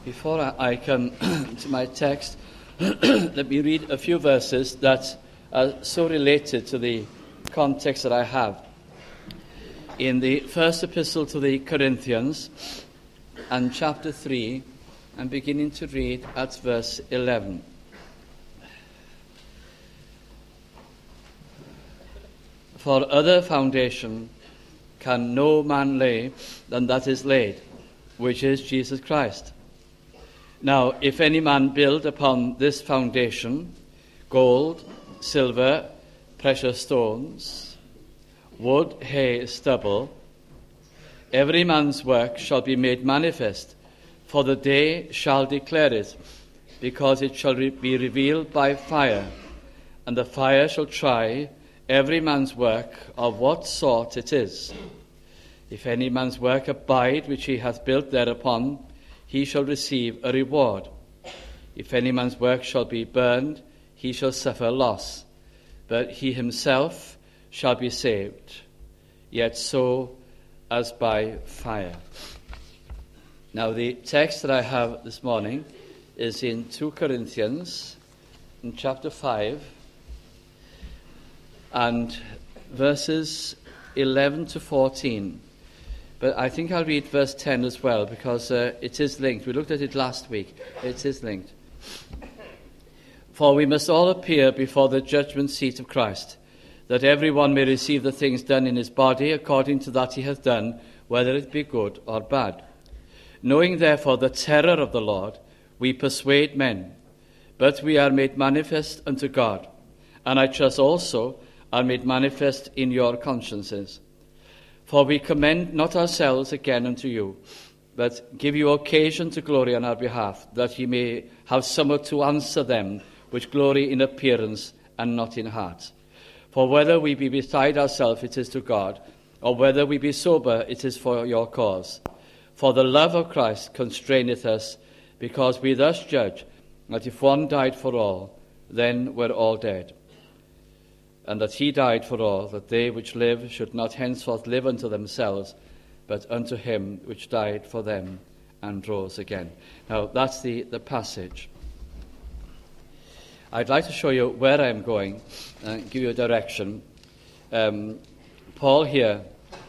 Before I come to my text, let me read a few verses that are so related to the context that I have. In the first epistle to the Corinthians, and chapter 3, I'm beginning to read at verse 11. For other foundation can no man lay than that is laid, which is Jesus Christ. Now, if any man build upon this foundation gold, silver, precious stones, wood, hay, stubble, every man's work shall be made manifest, for the day shall declare it, because it shall be revealed by fire, and the fire shall try every man's work of what sort it is. If any man's work abide which he hath built thereupon, he shall receive a reward. If any man's work shall be burned, he shall suffer loss, but he himself shall be saved, yet so as by fire. Now, the text that I have this morning is in 2 Corinthians, in chapter 5, and verses 11 to 14. But I think I'll read verse 10 as well, because it is linked. We looked at it last week. It is linked. For we must all appear before the judgment seat of Christ, that every one may receive the things done in his body according to that he hath done, whether it be good or bad. Knowing therefore the terror of the Lord, we persuade men, but we are made manifest unto God, and I trust also are made manifest in your consciences. For we commend not ourselves again unto you, but give you occasion to glory on our behalf, that ye may have somewhat to answer them which glory in appearance and not in heart. For whether we be beside ourselves, it is to God, or whether we be sober, it is for your cause. For the love of Christ constraineth us, because we thus judge, that if one died for all, then were all dead. And that he died for all, that they which live should not henceforth live unto themselves, but unto him which died for them and rose again. Now, that's the passage. I'd like to show you where I'm going and give you a direction. Paul here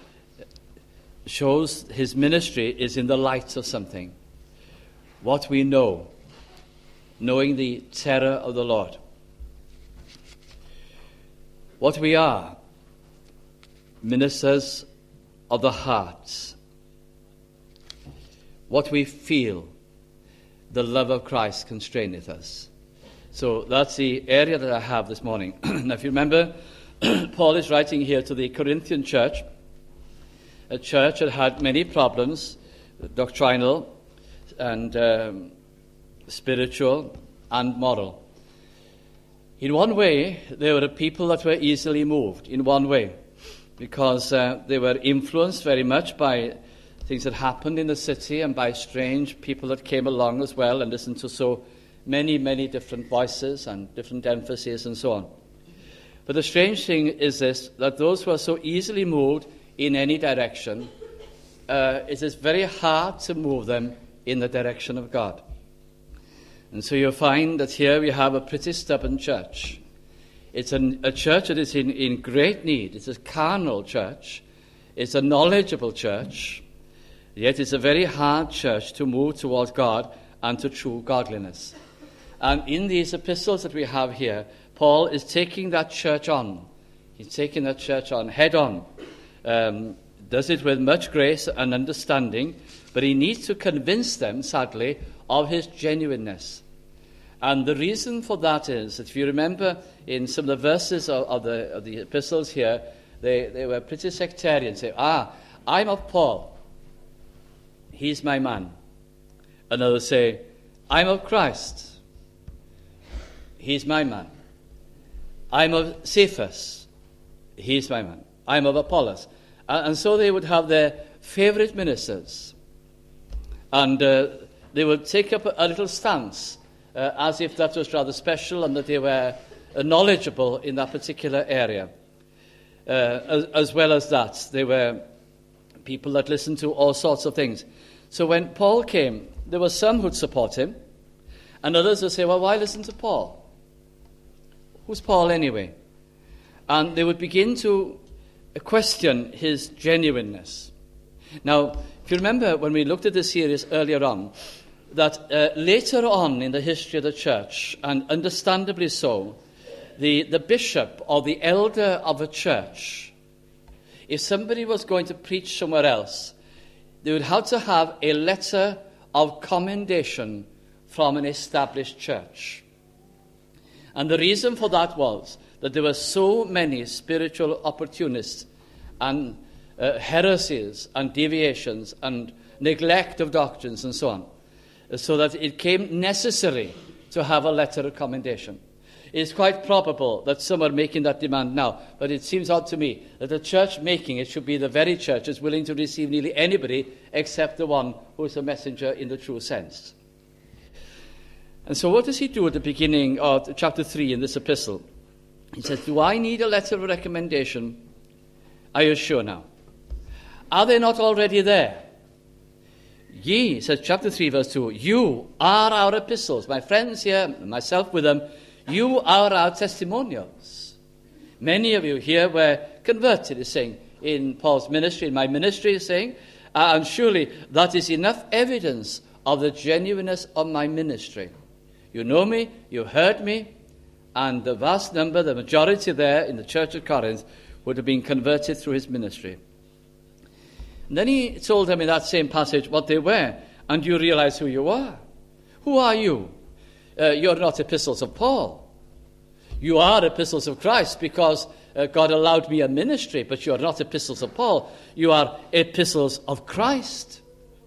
shows his ministry is in the light of something. What we know, knowing the terror of the Lord. What we are, ministers of the heart. What we feel, the love of Christ constraineth us. So that's the area that I have this morning. Now, if you remember, Paul is writing here to the Corinthian church, a church that had many problems, doctrinal and spiritual and moral. In one way, they were a people that were easily moved, in one way, because they were influenced very much by things that happened in the city and by strange people that came along as well and listened to so many, many different voices and different emphases and so on. But the strange thing is this, that those who are so easily moved in any direction, it is very hard to move them in the direction of God. And so you'll find that here we have a pretty stubborn church. It's a church that is in great need. It's a carnal church. It's a knowledgeable church. Yet it's a very hard church to move towards God and to true godliness. And in these epistles that we have here, Paul is taking that church on. He's taking that church on head on. Does it with much grace and understanding, but he needs to convince them, sadly, of his genuineness. And the reason for that is that if you remember in some of the verses of the epistles here, they were pretty sectarian. Say, I'm of Paul. He's my man. And others say, I'm of Christ. He's my man. I'm of Cephas. He's my man. I'm of Apollos. And so they would have their favorite ministers. And they would take up a little stance as if that was rather special and that they were knowledgeable in that particular area. As well as that, they were people that listened to all sorts of things. So when Paul came, there were some who'd support him, and others would say, well, why listen to Paul? Who's Paul anyway? And they would begin to question his genuineness. Now, if you remember when we looked at this series earlier on, that later on in the history of the church, and understandably so, the bishop or the elder of a church, if somebody was going to preach somewhere else, they would have to have a letter of commendation from an established church. And the reason for that was that there were so many spiritual opportunists and heresies and deviations and neglect of doctrines and so on, so that it came necessary to have a letter of commendation. It's quite probable that some are making that demand now, but it seems odd to me that the church making it should be the very church that's willing to receive nearly anybody except the one who is a messenger in the true sense. And so what does he do at the beginning of chapter 3 in this epistle? He says, do I need a letter of recommendation? Are you sure now? Are they not already there? Ye, says chapter 3, verse 2, you are our epistles. My friends here, myself with them, you are our testimonials. Many of you here were converted, he's saying, in Paul's ministry, in my ministry, he's saying, and surely that is enough evidence of the genuineness of my ministry. You know me, you heard me, and the vast number, the majority there in the church of Corinth, would have been converted through his ministry. And then he told them in that same passage what they were. And you realize who you are. Who are you? You're not epistles of Paul. You are epistles of Christ because God allowed me a ministry, but you're not epistles of Paul. You are epistles of Christ.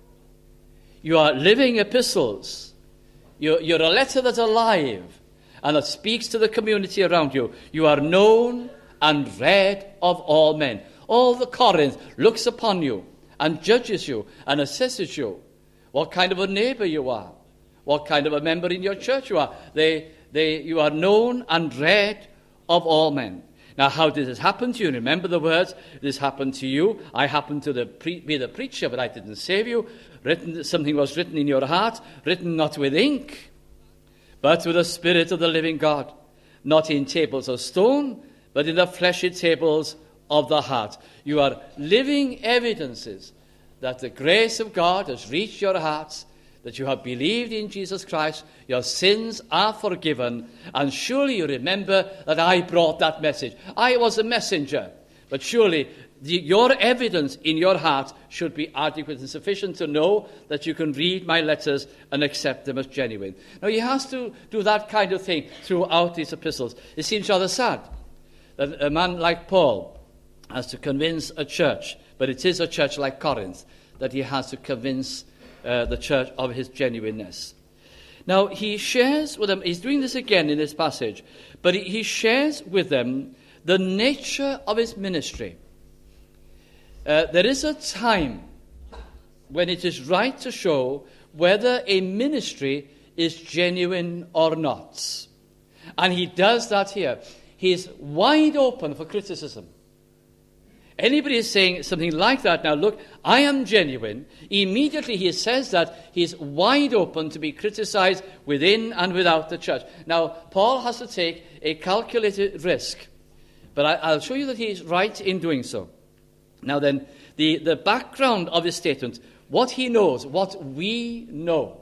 You are living epistles. You're a letter that's alive and that speaks to the community around you. You are known and read of all men. All the Corinth looks upon you and judges you and assesses you. What kind of a neighbor you are. What kind of a member in your church you are. You are known and read of all men. Now, how did this happen to you? Remember the words, this happened to you. I happened to be the preacher, but I didn't save you. Something was written in your heart, written not with ink, but with the Spirit of the living God. Not in tables of stone, but in the fleshy tables of the heart. You are living evidences that the grace of God has reached your hearts, that you have believed in Jesus Christ, your sins are forgiven, and surely you remember that I brought that message. I was a messenger, but surely your evidence in your heart should be adequate and sufficient to know that you can read my letters and accept them as genuine. Now, he has to do that kind of thing throughout these epistles. It seems rather sad that a man like Paul has to convince a church, but it is a church like Corinth, that he has to convince the church of his genuineness. Now, he shares with them, he's doing this again in this passage, but he shares with them the nature of his ministry. There is a time when it is right to show whether a ministry is genuine or not. And he does that here. He is wide open for criticism. Anybody is saying something like that, now look, I am genuine, immediately he says that he is wide open to be criticized within and without the church. Now, Paul has to take a calculated risk, but I'll show you that he is right in doing so. Now then, the background of his statement, what he knows, what we know.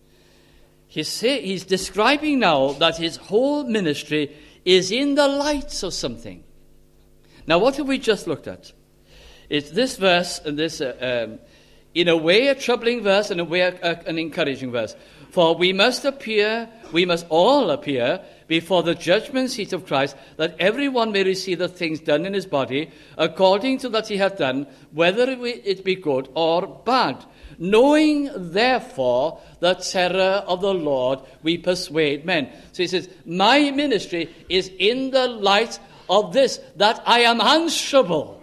He's describing now that his whole ministry is in the light of something. Now, what have we just looked at? It's this verse, and this, in a way, a troubling verse, and in a way, an encouraging verse. For we must all appear before the judgment seat of Christ, that everyone may receive the things done in his body, according to that he hath done, whether it be good or bad. Knowing, therefore, the terror of the Lord, we persuade men. So he says, my ministry is in the light of this, that I am answerable.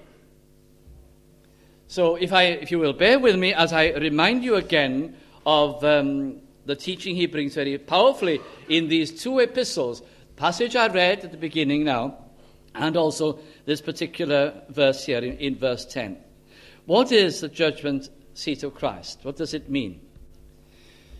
So if you will bear with me as I remind you again of the teaching he brings very powerfully in these two epistles, passage I read at the beginning now, and also this particular verse here in verse 10. What is the judgment seat of Christ? What does it mean?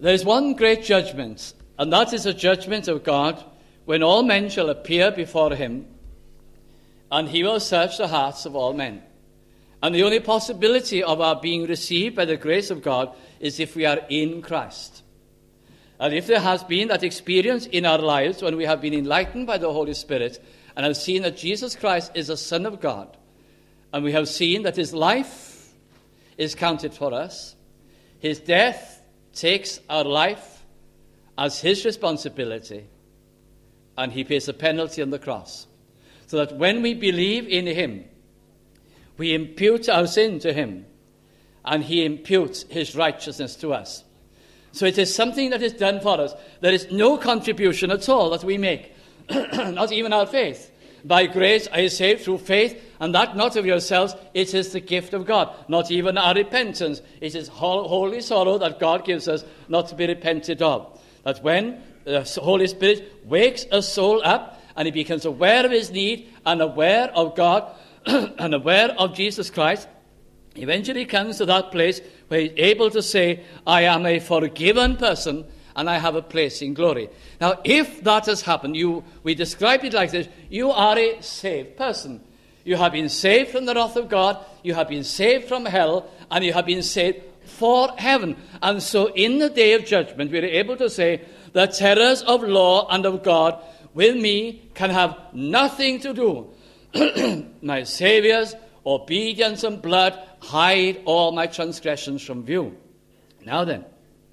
There is one great judgment, and that is the judgment of God, when all men shall appear before him, and he will search the hearts of all men. And the only possibility of our being received by the grace of God is if we are in Christ. And if there has been that experience in our lives when we have been enlightened by the Holy Spirit and have seen that Jesus Christ is the Son of God, and we have seen that his life is counted for us, his death takes our life as his responsibility, and he pays the penalty on the cross. So that when we believe in him, we impute our sin to him, and he imputes his righteousness to us. So it is something that is done for us. There is no contribution at all that we make, not even our faith. By grace are you saved through faith, and that not of yourselves, it is the gift of God. Not even our repentance. It is holy sorrow that God gives us, not to be repented of. That when the Holy Spirit wakes a soul up, and he becomes aware of his need, and aware of God, and aware of Jesus Christ, eventually comes to that place where he's able to say, I am a forgiven person, and I have a place in glory. Now, if that has happened, we describe it like this: you are a saved person. You have been saved from the wrath of God, you have been saved from hell, and you have been saved for heaven. And so in the day of judgment, we are able to say, the terrors of law and of God with me can have nothing to do. My Saviour's obedience and blood hide all my transgressions from view. Now then,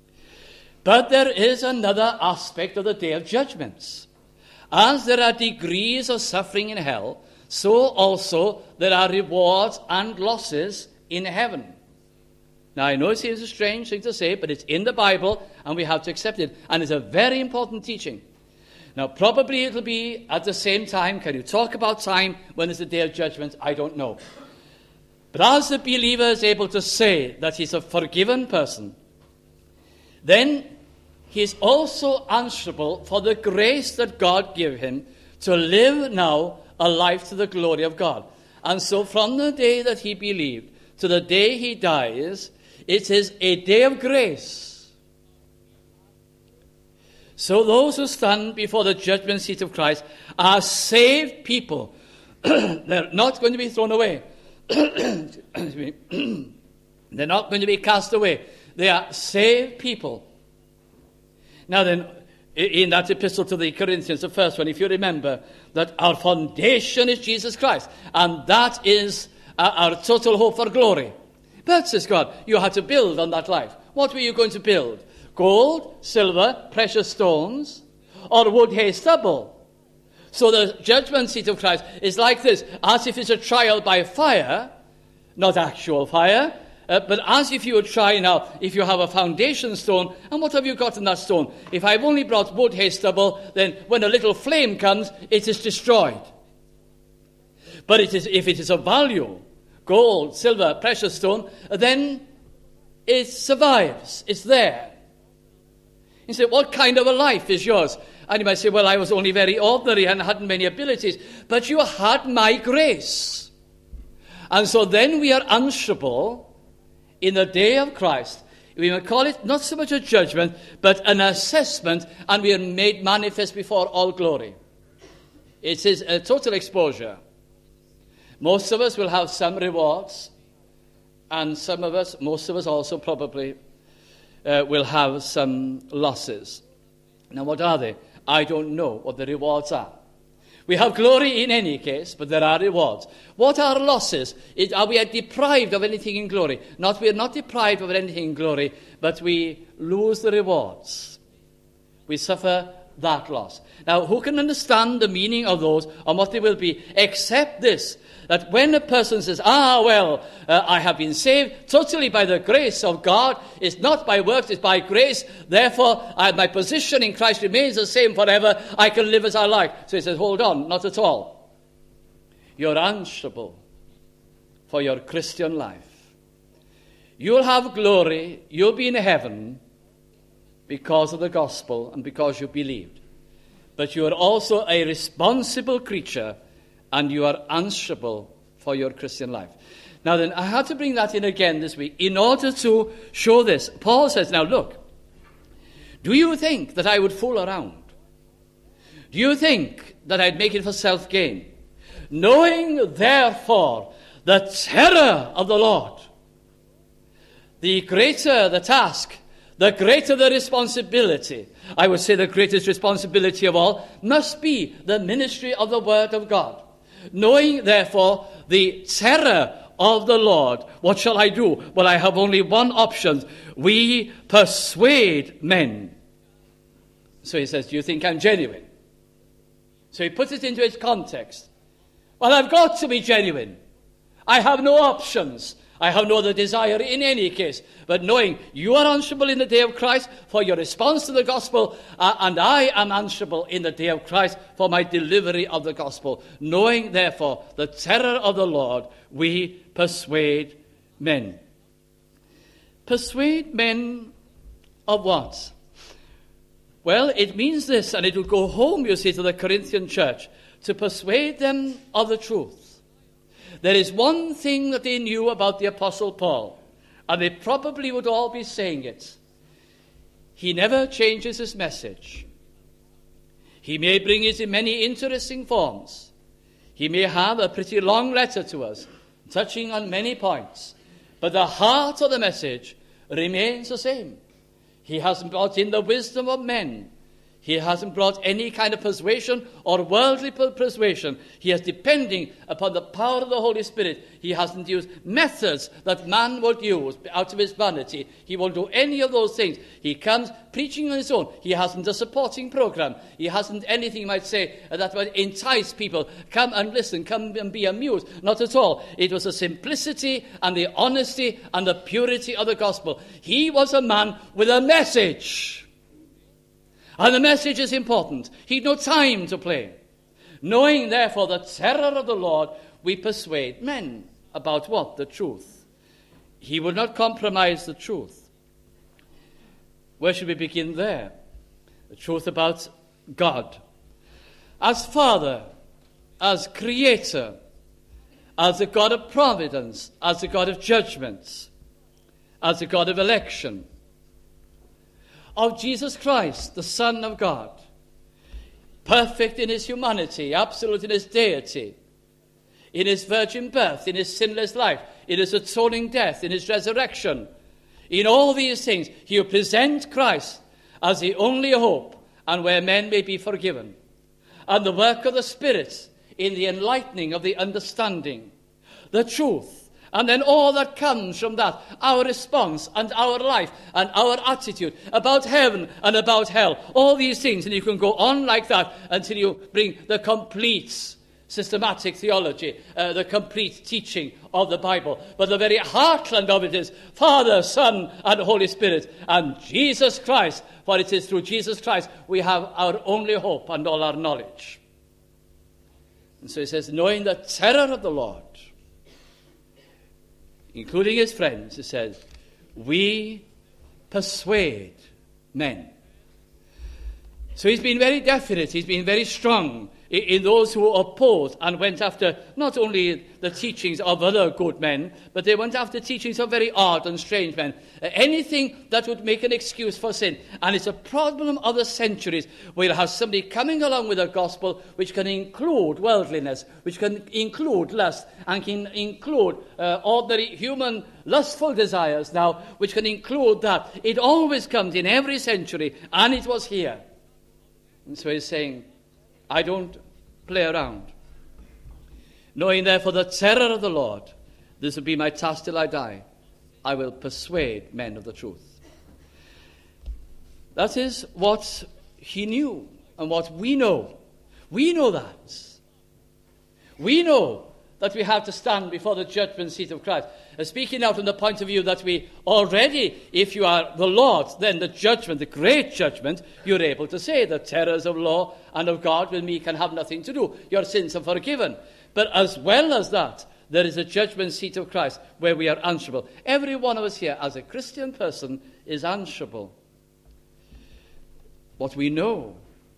but there is another aspect of the day of judgments. As there are degrees of suffering in hell, so also there are rewards and losses in heaven. Now, I know it seems a strange thing to say, but it's in the Bible, and we have to accept it. And it's a very important teaching. Now, probably it'll be at the same time. Can you talk about time when it's the day of judgment? I don't know. But as the believer is able to say that he's a forgiven person, then he is also answerable for the grace that God gave him to live now a life to the glory of God. And so from the day that he believed to the day he dies, it is a day of grace. So those who stand before the judgment seat of Christ are saved people. They're not going to be thrown away. They're not going to be cast away. They are saved people. Now then, in that epistle to the Corinthians, the first one, if you remember, that our foundation is Jesus Christ, and that is our total hope for glory. But, says God, you had to build on that life. What were you going to build? Gold, silver, precious stones, or wood, hay, stubble? So the judgment seat of Christ is like this, as if it's a trial by fire, not actual fire, but as if you would try now, if you have a foundation stone, and what have you got in that stone? If I've only brought wood, hay, stubble, then when a little flame comes, it is destroyed. But if it is of value, gold, silver, precious stone, then it survives. It's there. You say, what kind of a life is yours? And you might say, well, I was only very ordinary and hadn't many abilities. But you had my grace. And so then we are answerable in the day of Christ. We may call it not so much a judgment, but an assessment, and we are made manifest before all glory. It is a total exposure. Most of us will have some rewards, and most of us also probably will have some losses. Now, what are they? I don't know what the rewards are. We have glory in any case, but there are rewards. What are losses? Are we deprived of anything in glory? We are not deprived of anything in glory, but we lose the rewards. We suffer that loss. Now, who can understand the meaning of those and what they will be, except this, that when a person says, I have been saved totally by the grace of God, it's not by works, it's by grace, therefore my position in Christ remains the same forever, I can live as I like. So he says, hold on, not at all. You're answerable for your Christian life. You'll have glory, you'll be in heaven, because of the gospel and because you believed. But you are also a responsible creature, and you are answerable for your Christian life. Now then, I had to bring that in again this week in order to show this. Paul says, now look, Do you think that I would fool around? Do you think that I'd make it for self-gain? Knowing, therefore, the terror of the Lord, the greater the task, the greater the responsibility. I would say the greatest responsibility of all must be the ministry of the Word of God. Knowing, therefore, the terror of the Lord, what shall I do? Well, I have only one option. We persuade men. So he says, do you think I'm genuine? So he puts it into its context. Well, I've got to be genuine. I have no options. I have no other desire in any case. But knowing you are answerable in the day of Christ for your response to the gospel, and I am answerable in the day of Christ for my delivery of the gospel. Knowing, therefore, the terror of the Lord, we persuade men. Persuade men of what? Well, it means this, and it will go home, you see, to the Corinthian church, to persuade them of the truth. There is one thing that they knew about the Apostle Paul, and they probably would all be saying it. He never changes his message. He may bring it in many interesting forms. He may have a pretty long letter to us, touching on many points, but the heart of the message remains the same. He hasn't brought in the wisdom of men. He hasn't brought any kind of persuasion or worldly persuasion. He is depending upon the power of the Holy Spirit. He hasn't used methods that man would use out of his vanity. He won't do any of those things. He comes preaching on his own. He hasn't a supporting program. He hasn't anything, you might say, that would entice people. Come and listen. Come and be amused. Not at all. It was the simplicity and the honesty and the purity of the gospel. He was a man with a message. And the message is important. He'd no time to play. Knowing, therefore, the terror of the Lord, we persuade men about what? The truth. He will not compromise the truth. Where should we begin there? The truth about God. As Father, as Creator, as the God of providence, as the God of judgments, as the God of election, of Jesus Christ, the Son of God, perfect in his humanity, absolute in his deity, in his virgin birth, in his sinless life, in his atoning death, in his resurrection. In all these things, he will present Christ as the only hope and where men may be forgiven. And the work of the Spirit in the enlightening of the understanding, the truth, and then all that comes from that, our response and our life and our attitude about heaven and about hell, all these things, and you can go on like that until you bring the complete systematic theology, the complete teaching of the Bible. But the very heartland of it is Father, Son, and Holy Spirit, and Jesus Christ, for it is through Jesus Christ we have our only hope and all our knowledge. And so he says, knowing the terror of the Lord, including his friends, he says, we persuade men. So he's been very definite, he's been very strong in those who opposed and went after not only the teachings of other good men, but they went after teachings of very odd and strange men. Anything that would make an excuse for sin. And it's a problem of the centuries where you have somebody coming along with a gospel which can include worldliness, which can include lust, and can include ordinary human lustful desires now, which can include that. It always comes in every century, and it was here. And so he's saying, I don't play around. Knowing, therefore, the terror of the Lord, this will be my task till I die. I will persuade men of the truth. That is what he knew and what we know. We know that. We know that we have to stand before the judgment seat of Christ. Speaking out from the point of view that we already, if you are the Lord, then the judgment, the great judgment, you're able to say the terrors of law and of God with me can have nothing to do. Your sins are forgiven. But as well as that, there is a judgment seat of Christ where we are answerable. Every one of us here, as a Christian person, is answerable. What we know,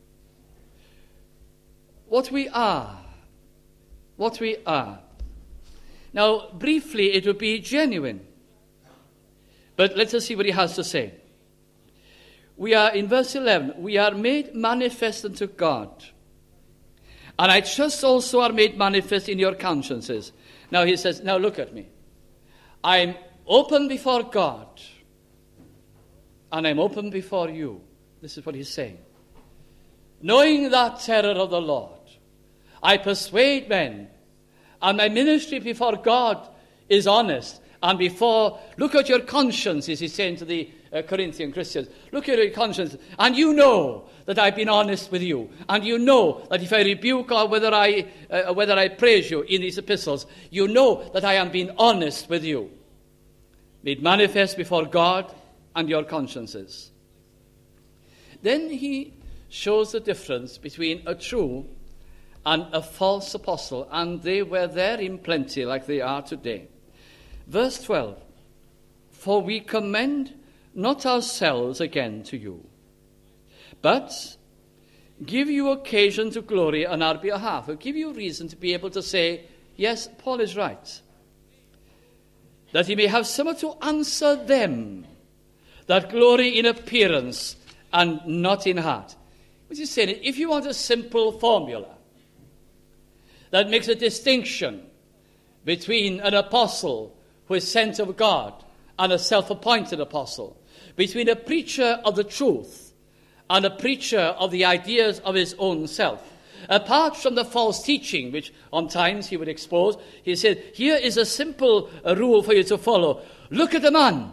what we are. What we are. Now, briefly, it would be genuine. But let us see what he has to say. we are, in verse 11, we are made manifest unto God. And I trust also are made manifest in your consciences. Now he says, now look at me. I'm open before God. And I'm open before you. This is what he's saying. Knowing that terror of the Lord, I persuade men. And my ministry before God is honest. And look at your conscience, as he's saying to the Corinthian Christians. Look at your conscience. And you know that I've been honest with you. And you know that if I rebuke or whether I praise you in these epistles, you know that I am being honest with you. Made manifest before God and your consciences. Then he shows the difference between a true and a false apostle, and they were there in plenty like they are today. Verse 12, for we commend not ourselves again to you, but give you occasion to glory on our behalf, or give you reason to be able to say, yes, Paul is right, that he may have someone to answer them that glory in appearance and not in heart. Which is saying, if you want a simple formula that makes a distinction between an apostle who is sent of God and a self-appointed apostle, between a preacher of the truth and a preacher of the ideas of his own self, apart from the false teaching, which on times he would expose, he said, here is a simple rule for you to follow. Look at the man.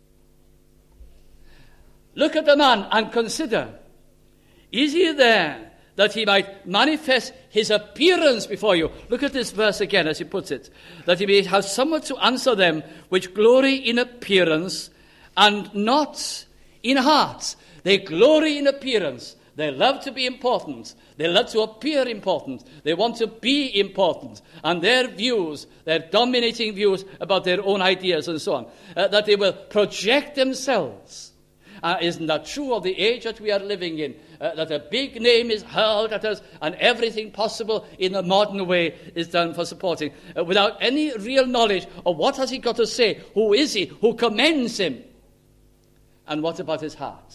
Look at the man and consider, is he there that he might manifest his appearance before you? Look at this verse again as he puts it. That he may have someone to answer them which glory in appearance and not in heart. They glory in appearance. They love to be important. They love to appear important. They want to be important. And their views, their dominating views about their own ideas and so on, that they will project themselves. Isn't that true of the age that we are living in? That a big name is hurled at us and everything possible in a modern way is done for supporting. Without any real knowledge of what has he got to say? Who is he? Who commends him? And what about his heart?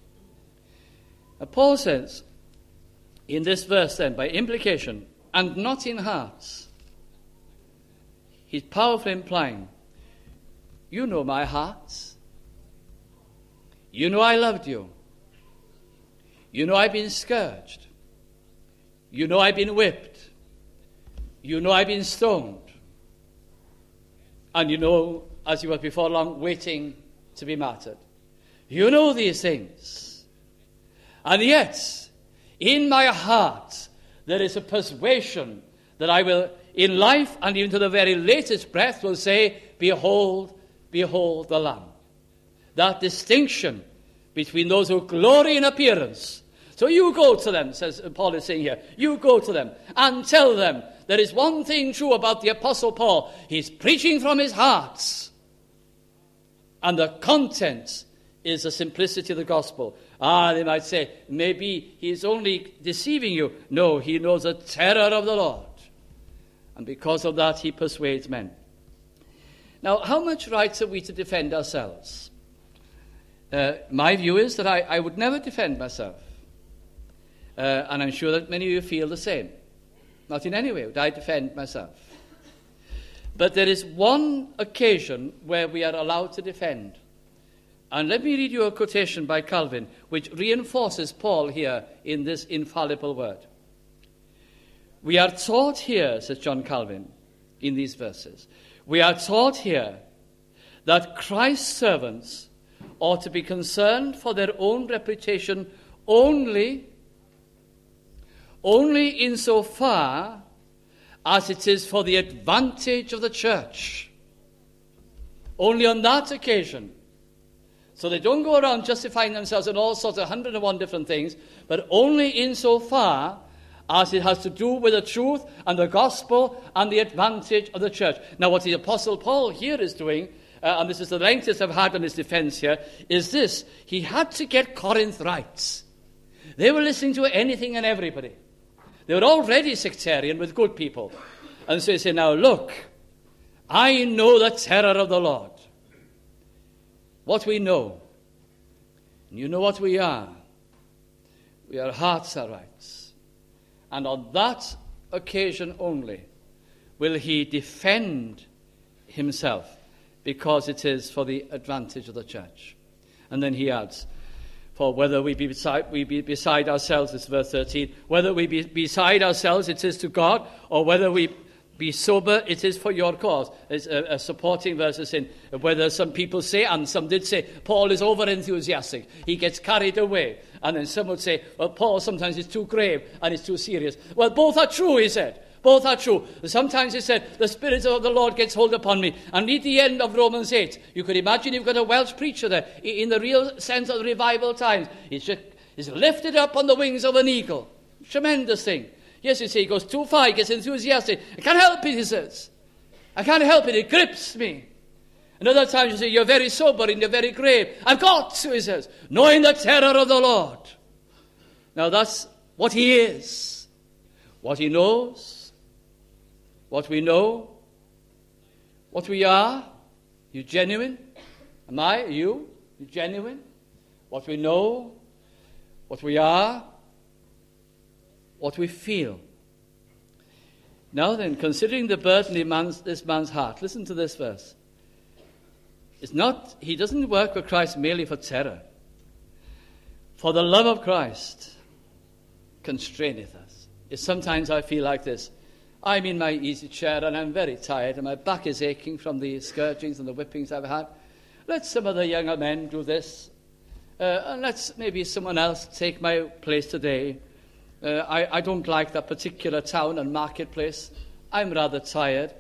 Paul says in this verse then, by implication, and not in hearts, he's powerfully implying, you know my heart. You know I loved you. You know I've been scourged. You know I've been whipped. You know I've been stoned. And you know, as you were before long, waiting to be martyred. You know these things. And yet, in my heart, there is a persuasion that I will, in life and even to the very latest breath, will say, behold, behold the Lamb. That distinction between those who glory in appearance. So you go to them, says Paul is saying here, you go to them and tell them there is one thing true about the Apostle Paul. He's preaching from his heart. And the content is the simplicity of the gospel. They might say, maybe he's only deceiving you. No, he knows the terror of the Lord. And because of that, he persuades men. Now, how much right have we to defend ourselves? My view is that I would never defend myself. And I'm sure that many of you feel the same. Not in any way would I defend myself. But there is one occasion where we are allowed to defend. And let me read you a quotation by Calvin, which reinforces Paul here in this infallible word. We are taught here, says John Calvin, in these verses, we are taught here that Christ's servants ought to be concerned for their own reputation only insofar as it is for the advantage of the church. Only on that occasion. So they don't go around justifying themselves in all sorts of 101 different things, but only insofar as it has to do with the truth and the gospel and the advantage of the church. Now what the Apostle Paul here is doing, and this is the lengthest I've had on his defense here, is this. He had to get Corinth right. They were listening to anything and everybody. They were already sectarian with good people. And so he said, now look, I know the terror of the Lord. What we know And you know what we are? We are Hartzerites. And on that occasion only will he defend himself, because it is for the advantage of the church. And then he adds, for whether we be beside ourselves, it's verse 13, whether we be beside ourselves, it is to God, or whether we be sober, it is for your cause. There's a supporting verse in whether some people say, and some did say, Paul is over-enthusiastic. He gets carried away. And then some would say, well, Paul sometimes is too grave and it's too serious. Well, both are true, he said. Both are true. Sometimes he said, the Spirit of the Lord gets hold upon me. And read the end of Romans 8. You could imagine you've got a Welsh preacher there, in the real sense of the revival times. He's lifted up on the wings of an eagle. Tremendous thing. Yes, you see, he goes too far, he gets enthusiastic. I can't help it, he says. I can't help it, it grips me. And other times you say, you're very sober and you're very grave. I've got to, he says, knowing the terror of the Lord. Now that's what he is. What he knows. What we know. What we are. You genuine? Am I? You? You genuine? What we know. What we are. What we feel. Now then, considering the burden in this man's heart, listen to this verse. He doesn't work with Christ merely for terror. For the love of Christ constraineth us. Sometimes I feel like this. I'm in my easy chair and I'm very tired and my back is aching from the scourgings and the whippings I've had. Let some of the younger men do this. And let's maybe someone else take my place today. I don't like that particular town and marketplace. I'm rather tired.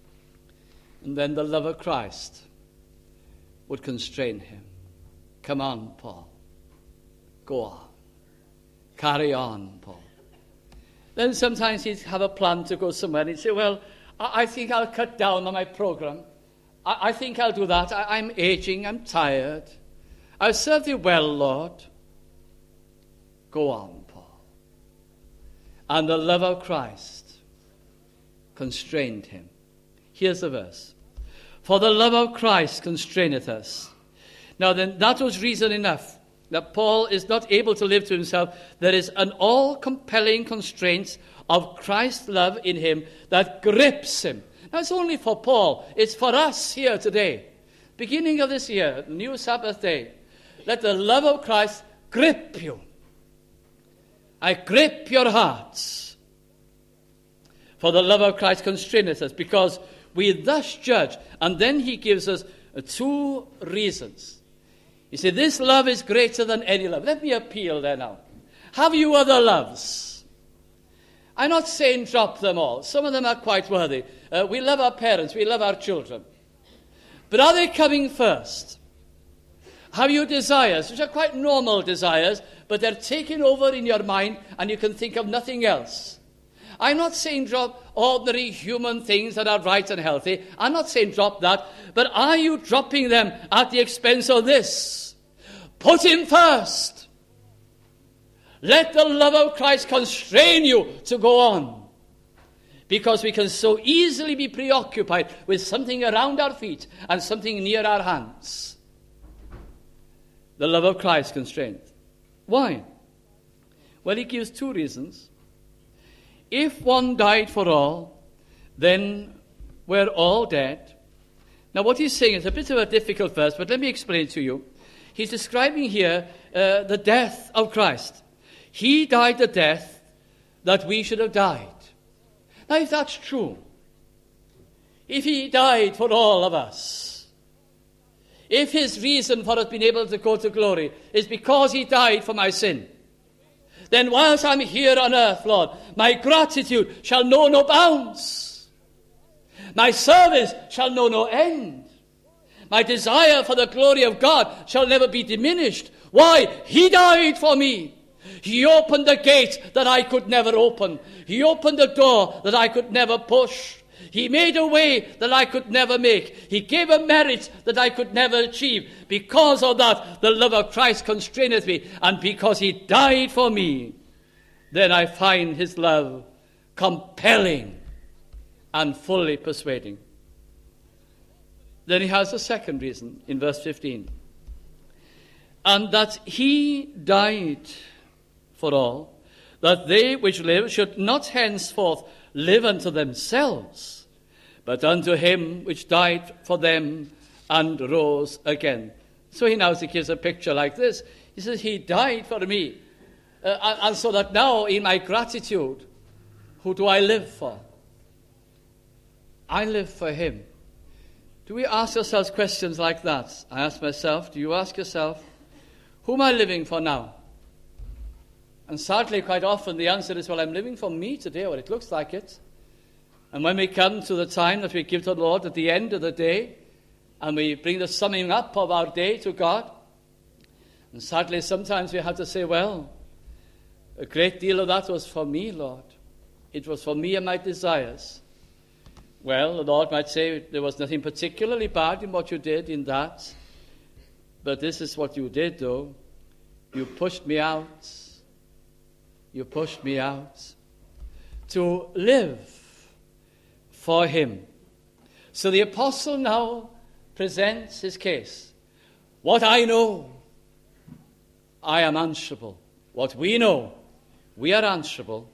And then the love of Christ would constrain him. Come on, Paul. Go on. Carry on, Paul. Then sometimes he'd have a plan to go somewhere and he'd say, well, I think I'll cut down on my program. I think I'll do that. I'm aging. I'm tired. I'll serve you well, Lord. Go on, Paul. And the love of Christ constrained him. Here's the verse. For the love of Christ constraineth us. Now then, that was reason enough that Paul is not able to live to himself. There is an all-compelling constraint of Christ's love in him that grips him. Now, it's only for Paul. It's for us here today. Beginning of this year, new Sabbath day. Let the love of Christ grip you. I grip your hearts. For the love of Christ constraineth us, because we thus judge. And then he gives us two reasons. You see, this love is greater than any love. Let me appeal there now. Have you other loves? I'm not saying drop them all. Some of them are quite worthy. We love our parents. We love our children. But are they coming first? Have you desires, which are quite normal desires, but they're taken over in your mind and you can think of nothing else? I'm not saying drop ordinary human things that are right and healthy. I'm not saying drop that. But are you dropping them at the expense of this? Put him first. Let the love of Christ constrain you to go on. Because we can so easily be preoccupied with something around our feet and something near our hands. The love of Christ constrained. Why? Well, he gives two reasons. If one died for all, then we're all dead. Now, what he's saying is a bit of a difficult verse, but let me explain to you. He's describing here the death of Christ. He died the death that we should have died. Now, if that's true, if he died for all of us, if his reason for us being able to go to glory is because he died for my sin, then whilst I'm here on earth, Lord, my gratitude shall know no bounds. My service shall know no end. My desire for the glory of God shall never be diminished. Why? He died for me. He opened the gate that I could never open. He opened the door that I could never push. He made a way that I could never make. He gave a merit that I could never achieve. Because of that, the love of Christ constraineth me. And because he died for me, then I find his love compelling and fully persuading. Then he has a second reason in verse 15. and that he died for all, that they which live should not henceforth live unto themselves, but unto him which died for them and rose again. So he now gives a picture like this. He says, he died for me. And so that now in my gratitude, who do I live for? I live for him. Do we ask ourselves questions like that? I ask myself, do you ask yourself, who am I living for now? And sadly, quite often the answer is, well, I'm living for me today, or it looks like it. And when we come to the time that we give to the Lord at the end of the day, and we bring the summing up of our day to God, and sadly sometimes we have to say, well, a great deal of that was for me, Lord. It was for me and my desires. Well, the Lord might say there was nothing particularly bad in what you did in that, but this is what you did, though. You pushed me out. You pushed me out to live for him. So the apostle now presents his case. What I know, I am answerable. What we know, we are answerable.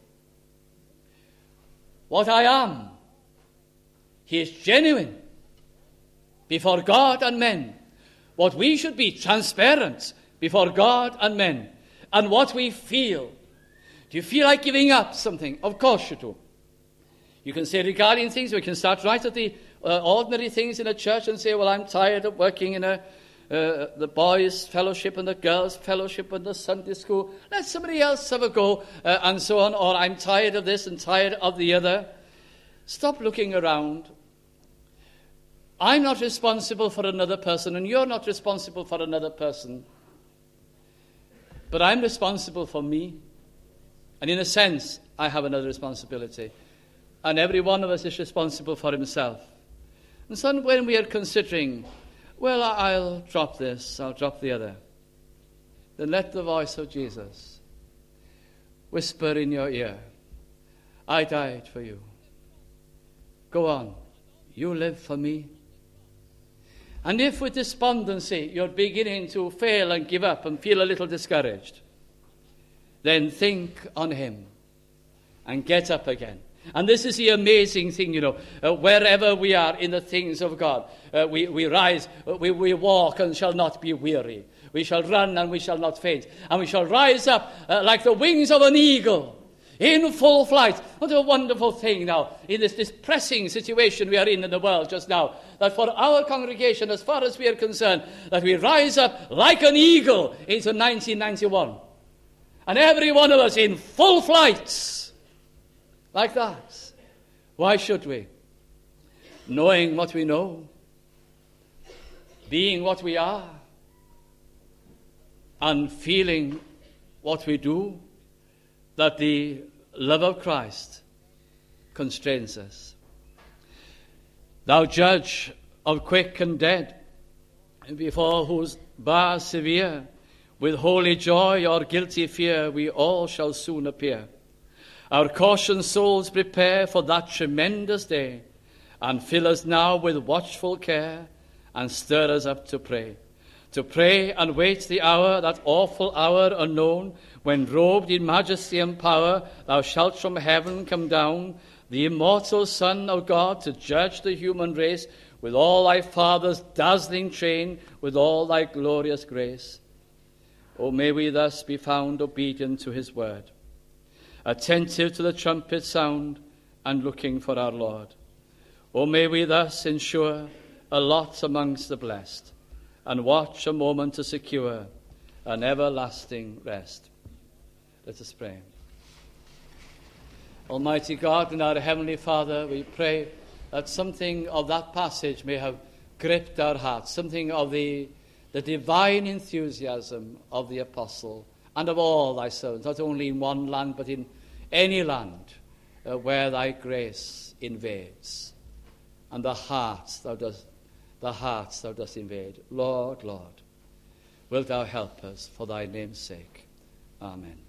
What I am, he is genuine before God and men. What we should be, transparent before God and men. And what we feel. Do you feel like giving up something? Of course you do. You can say regarding things, we can start right at the ordinary things in a church and say, well, I'm tired of working in the boys' fellowship and the girls' fellowship and the Sunday school. Let somebody else have a go and so on. Or I'm tired of this and tired of the other. Stop looking around. I'm not responsible for another person, and you're not responsible for another person. But I'm responsible for me. And in a sense, I have another responsibility. And every one of us is responsible for himself. And so when we are considering, well, I'll drop this, I'll drop the other, then let the voice of Jesus whisper in your ear, I died for you. Go on, you live for me. And if with despondency you're beginning to fail and give up and feel a little discouraged, then think on him and get up again. And this is the amazing thing, wherever we are in the things of God, we rise, we walk and shall not be weary. We shall run and we shall not faint. And we shall rise up like the wings of an eagle in full flight. What a wonderful thing now, in this pressing situation we are in the world just now, that for our congregation, as far as we are concerned, that we rise up like an eagle into 1991. And every one of us in full flight, like that. Why should we? Knowing what we know, being what we are, and feeling what we do, that the love of Christ constrains us. Thou judge of quick and dead, before whose bar severe, with holy joy or guilty fear, we all shall soon appear. Our cautioned souls prepare for that tremendous day, and fill us now with watchful care, and stir us up to pray and wait the hour, that awful hour unknown, when robed in majesty and power, thou shalt from heaven come down, the immortal Son of God, to judge the human race, with all thy Father's dazzling train, with all thy glorious grace. O may we thus be found obedient to his word, attentive to the trumpet sound, and looking for our Lord. O may we thus ensure a lot amongst the blessed, and watch a moment to secure an everlasting rest. Let us pray. Almighty God and our Heavenly Father, we pray that something of that passage may have gripped our hearts, something of the divine enthusiasm of the apostle and of all thy servants, not only in one land but in any land where thy grace invades, and the hearts thou dost invade. Lord, wilt thou help us for thy name's sake. Amen.